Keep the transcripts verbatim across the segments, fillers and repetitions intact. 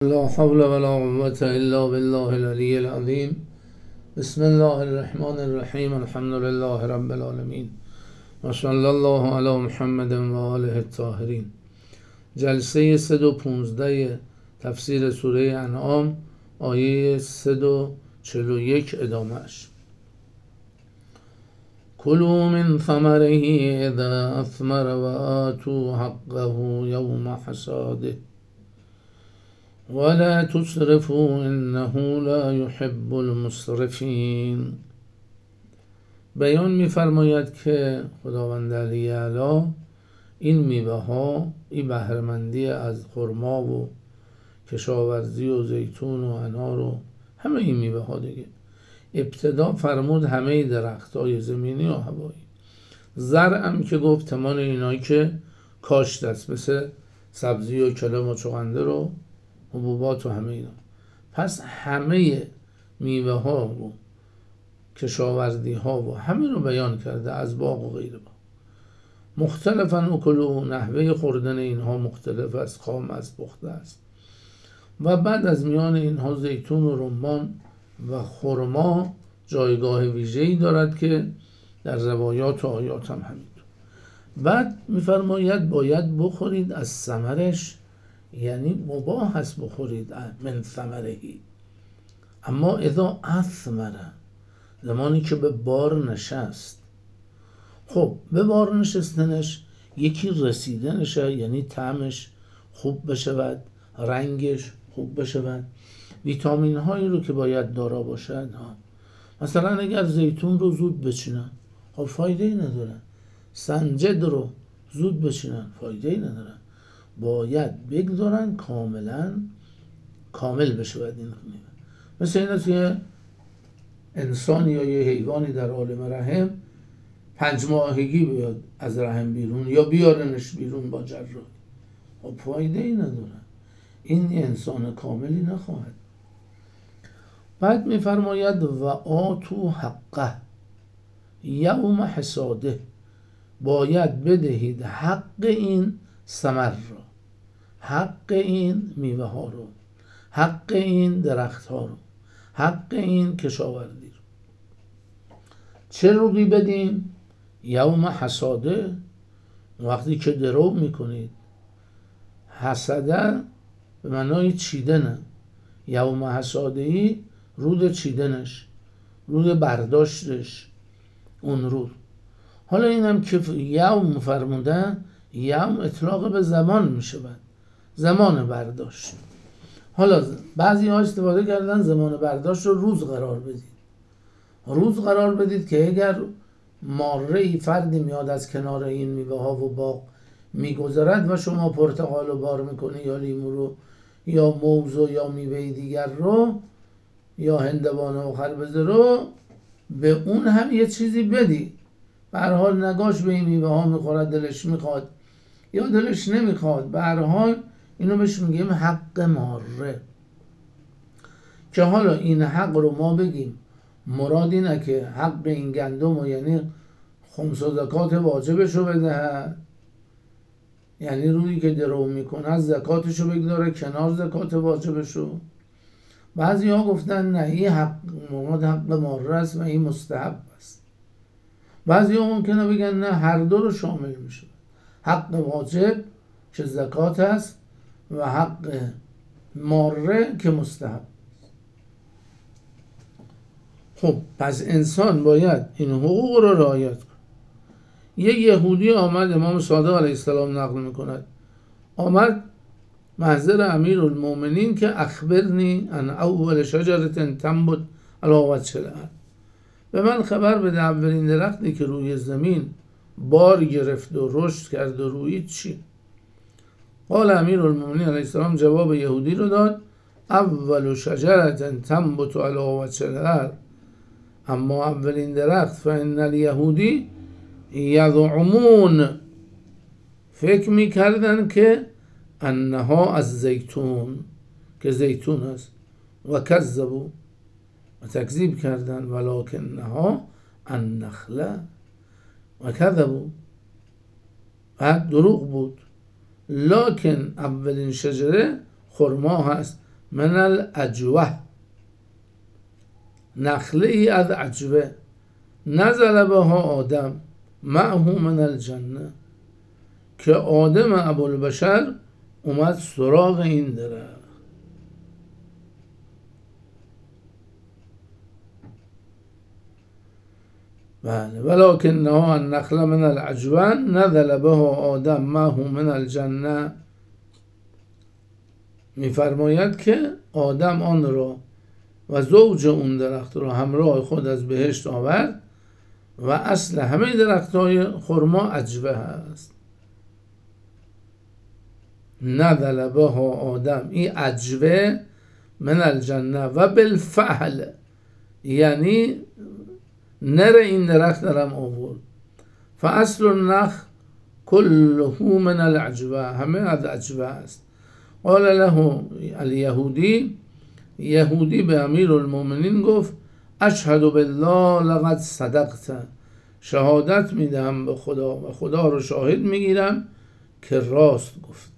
لا حول ولا قوة إلا بالله العلي العظيم. بسم الله الرحمن الرحیم. الحمد لله رب العالمین و صلی الله علی محمد و آله الطاهرین. جلسه صد و پانزده تفسیر سوره انعام، آیه صد و چهل و یک ادامهش. کلوا من ثمره اذا اثمر و آتوا حقه یوم حصاده ولا تسرفوا انه لا يحب المسرفین. بیان می‌فرماید که خداوند علی اعلی این میوه ها، این بهره‌مندی از خرما و کشاورزی و زیتون و انار و همه این میوه ها دیگه، ابتدا فرمود همه درخت های زمینی و هوایی. زرع هم که گفت تمام اینایی که کاشت است، مثل سبزی و کلم و چغندر و حبوبات و همه اینا. پس همه میوه ها و کشاورزی ها و همه رو بیان کرده، از باغ و غیر باغ. مختلفاً اکلوا، نحوه خوردن اینها مختلف است، خام است، پخته است. و بعد از میان اینها زیتون و رمان و خرما جایگاه ویژه‌ای دارد که در روایات و آیات هم همینطور. بعد میفرماید باید بخورید از ثمرش، یعنی مباح است بخورید من ثمرهی، اما اذا اثمر، زمانی که به بار نشست. خب به بار نشستنش یکی رسیدنشه، یعنی طعمش خوب بشود، رنگش خوب بشود، ویتامین هایی رو که باید دارا باشد. ها مثلا اگر زیتون رو زود بچینن، خب فایده ای نداره. سنجد رو زود بچینن، فایده ای نداره. باید بگذارن کاملا کامل بشود این میوه. مثل این است که انسان یا یه حیوانی در عالم رحم پنج ماهگی بیاد از رحم بیرون یا بیارنش بیرون با جراحی، خب فایده ای نداره. این انسان کاملی نخواهد. بعد میفرماید و آتو حقه یوم حصاده، باید بدهید حق این ثمر رو، حق این میوه ها رو، حق این درخت ها رو، حق این کشاورزی رو. چه روزی بدیم؟ یوم حصاده، وقتی که درو میکنید. حصده به معنای چیدنه. یوم حصادهی رود چیدنش، رود برداشتش، اون رود. حالا اینم که یوم فرموده، یوم اطلاق به زمان میشود، زمان برداشت. حالا بعضی ها استفاده کردن زمان برداشت رو روز قرار بدید. روز قرار بدید که اگر ماره فردی میاد از کنار این میوه ها و باغ میگذرد و شما پرتقال رو بار میکنی یا لیمو رو یا موز و یا میوه دیگر رو یا هندوانه و خربزه رو، به اون هم یه چیزی بدی. به هر حال نگاش به این میوه ها میخورد، دلش میخواد یا دلش نمیخواد، به هر حال اینو بهش میگیم حق ماره. که حالا این حق رو ما بگیم مراد اینه که حق این گندم و یعنی خمس و زکات واجبش رو بدهد، یعنی روی که درو میکنه زکاتش رو بگذاره کنار زکات واجبش رو. بعضی ها گفتن نه، این حق مراد حق ماره است و این مستحب است. بعضی ها ممکنه بگن نه، هر دو رو شامل میشه، حق واجب که زکات است و حق ماره که مستحب. خب پس انسان باید این حقوق رو رعایت کنه. یک یهودی آمد، امام صادق علیه السلام نقل میکند، آمد محضر امیرالمومنین که اخبرنی عن اول شجرة تنبت علی وجه الارض، به من خبر بده اولین درختی که روی زمین بار گرفت و رشد کرد و رویید چی؟ قال امیرالمومنین علیه السلام جواب یهودی رو داد، اول شجرة تنبت علی وجه الارض، اما اولین درخت فإن الیهودی یزعمون، فکر میکردن که انها از زیتون، که زیتون است، و کذبوا، و تکذیب کردن، ولکنها النخله و کذبوا، و دروغ بود. لکن اولین شجره خرما هست من العجوه، نخله ای از عجوه، نزل بها آدم معه من الجنه، که آدم ابوالبشر اومد سراغ این درخت. بله، ولکنها النخل من العجوه نزل بها آدم معه من الجنه، میفرماید که آدم آن را و زوج اون درخت را همراه خود از بهشت آورد و اصل همه درخت های خرما عجوه هست. نزل بها آدم، این عجوه من الجنه و بالفعل، یعنی نر این درخت درم آورد. فاصل النخل كله من العجوه، همه از عجوه است. قال له الیهودی، یهودی به امیر المؤمنین گفت اشهد بالله لقد صدقت، شهادت میدهم به خدا و خدا رو شاهد میگیرم که راست گفتی،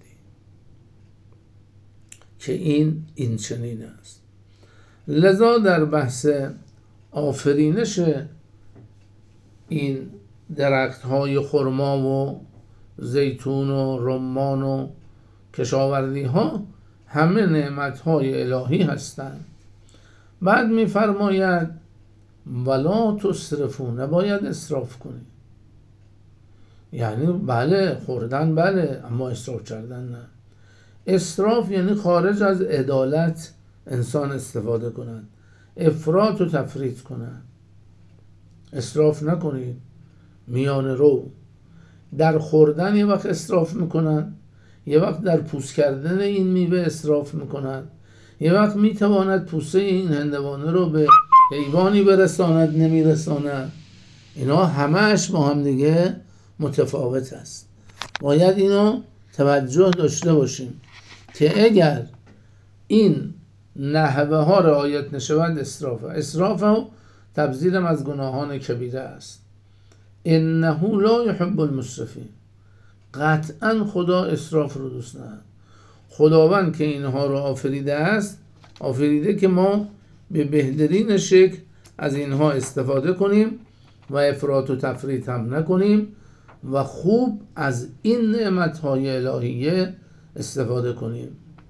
که این این چنین است. لذا در بحث آفرینش این درخت های خرما و زیتون و رمان و کشاورزی ها همه نعمت های الهی هستند. بعد میفرماید ولا تسرفوا، نباید اسراف کنی. یعنی بله خوردن بله، اما اسراف کردن نه. اسراف یعنی خارج از عدالت انسان استفاده کنند، افراط و تفریط کنند. اسراف نکنید، میان رو. در خوردن یه وقت اسراف میکنند، یه وقت در پوست کردن این میوه اسراف میکنند، یه وقت میتواند پوسته این هندوانه رو به حیوانی برساند نمیرساند. اینا همهش با هم دیگه متفاوت است. باید اینو توجه داشته باشیم که اگر این نحوه ها رعایت نشود اسراف اسراف و تبذیرم از گناهان کبیره است. انه لا یحب المسرفین، قطعا خدا اسراف رو دوست ندارد. خداوند که اینها رو آفریده است، آفریده که ما به بهترین شکل از اینها استفاده کنیم و افراط و تفریط هم نکنیم و خوب از این نعمت‌های الهیه استفاده کنیم.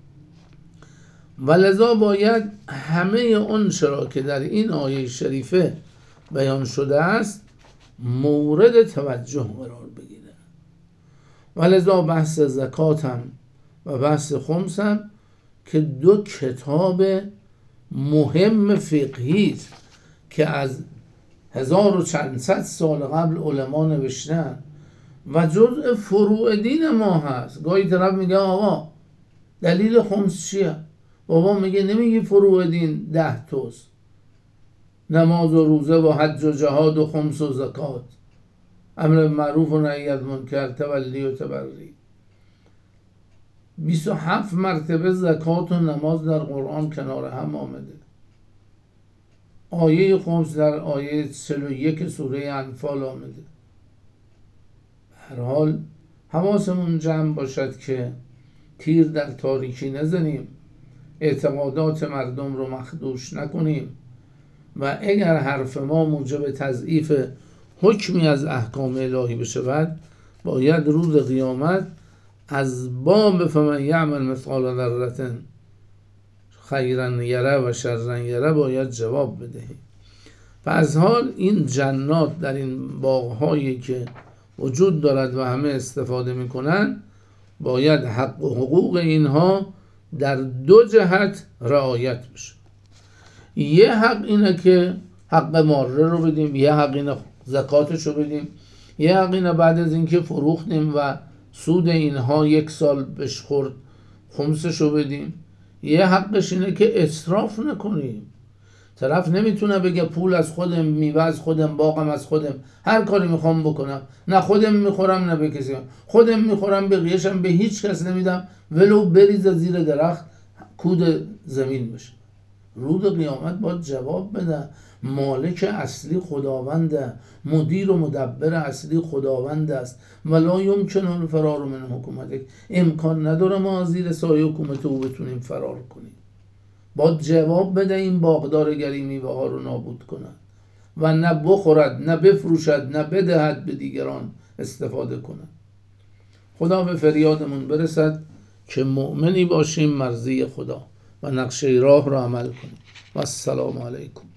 ولذا باید همه اون چرا که در این آیه شریفه بیان شده است مورد توجه قرار بگیره. ولذا بحث زکات هم و بحث خمس هم که دو کتاب مهم فقهی است که از هزار و چند صد سال قبل علما نوشتن و جزء فروع دین ما هست. گاهی طرف میگه آقا دلیل خمس چیه؟ بابا میگه نمیگی فروع دین ده توست، نماز و روزه و حج و جهاد و خمس و زکات، امر معروف و نهی از منکر، تولی و تبری. بیست و هفت مرتبه زکات و نماز در قرآن کنار هم آمده. آیه خمس در آیه چهل و یک سوره انفال آمده. هر حال حواسمون جمع باشد که تیر در تاریکی نزنیم، اعتقادات مردم رو مخدوش نکنیم و اگر حرف ما موجب تضعیف حکمی از احکام الهی بشود، باید روز قیامت از باب فمن یعمل مثقال ذره خیرا یره و شرا یره باید جواب بدهیم. پس حال این جنات در این باغ‌هایی که وجود دارد و همه استفاده میکنن، باید حق و حقوق اینها در دو جهت رعایت بشه. یه حق اینه که حق ماره رو بدیم، یه حق اینه زکاتش رو بدیم، یه حق اینه بعد از اینکه فروختیم و سود اینها یک سال بهش خورد خمسش رو بدیم. یه حقش اینه که اسراف نکنیم. طرف نمیتونه بگه پول از خودم، میوه از خودم، باغم از خودم، هر کاری میخوام بکنم، نه خودم میخورم نه به کسی، خودم میخورم بقیه‌شم به هیچ کس نمیدم، ولو بریز زیر درخت کود زمین بشه. روز قیامت باید جواب بده. مالک اصلی خداونده، مدیر و مدبر اصلی خداوند است. ولا یمکن الفرار من حکومتک، امکان نداره ما زیر سایه حکومت او بتونیم فرار کنیم. باید جواب بده این باغدار اگر این میوه ها رو نابود کند و نه بخورد، نه بفروشد، نه بدهد به دیگران استفاده کند. خدا به فریادمون برسد که مؤمنی باشیم مرضی خدا و نقشه راه را عمل کنیم. و السلام علیکم.